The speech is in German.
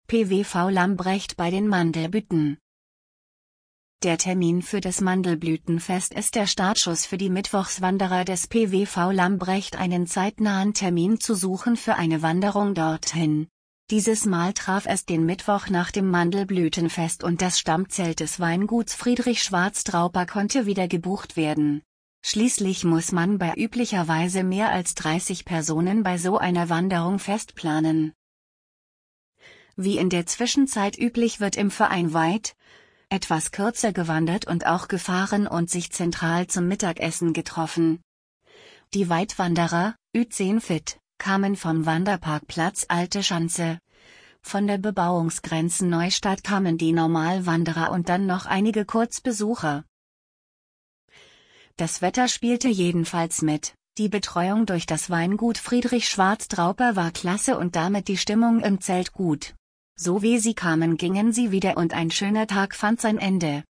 PWV Lambrecht bei den Mandelbüten. Der Termin für das Mandelblütenfest ist der Startschuss für die Mittwochswanderer des PWV Lambrecht, einen zeitnahen Termin zu suchen für eine Wanderung dorthin. Dieses Mal traf es den Mittwoch nach dem Mandelblütenfest und das Stammzelt des Weinguts Friedrich Schwarz-Trauper konnte wieder gebucht werden. Schließlich muss man bei üblicherweise mehr als 30 Personen bei so einer Wanderung festplanen. Wie in der Zwischenzeit üblich, wird im Verein etwas kürzer gewandert und auch gefahren und sich zentral zum Mittagessen getroffen. Die Weitwanderer, Ü10 fit, kamen vom Wanderparkplatz Alte Schanze. Von der Bebauungsgrenze Neustadt kamen die Normalwanderer und dann noch einige Kurzbesucher. Das Wetter spielte jedenfalls mit, die Betreuung durch das Weingut Friedrich Schwarz-Trauper war klasse und damit die Stimmung im Zelt gut. So wie sie kamen, gingen sie wieder und ein schöner Tag fand sein Ende.